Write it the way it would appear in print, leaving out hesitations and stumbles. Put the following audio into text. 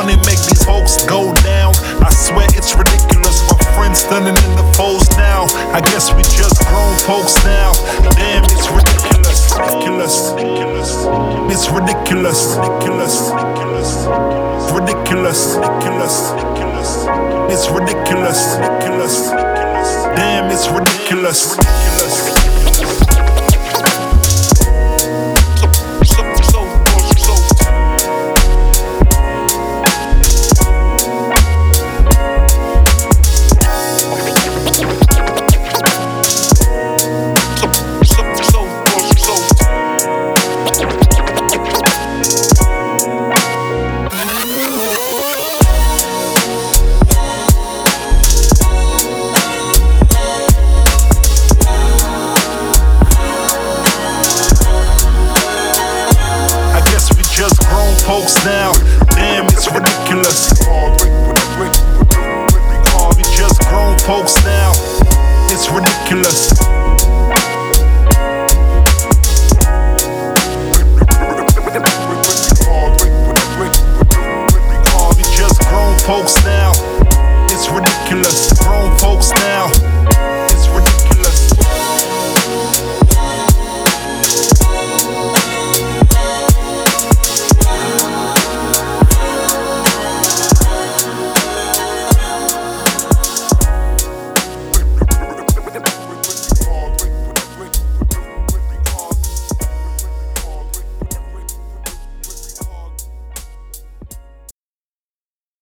money make these folks go down. I swear it's ridiculous. My friends stunning in the foes now. I guess we just grown folks now. Damn, it's ridiculous. Ridiculous. It's ridiculous. Ridiculous. Ridiculous. Ridiculous. It's ridiculous. Ridiculous. Damn, it's ridiculous. Ridiculous.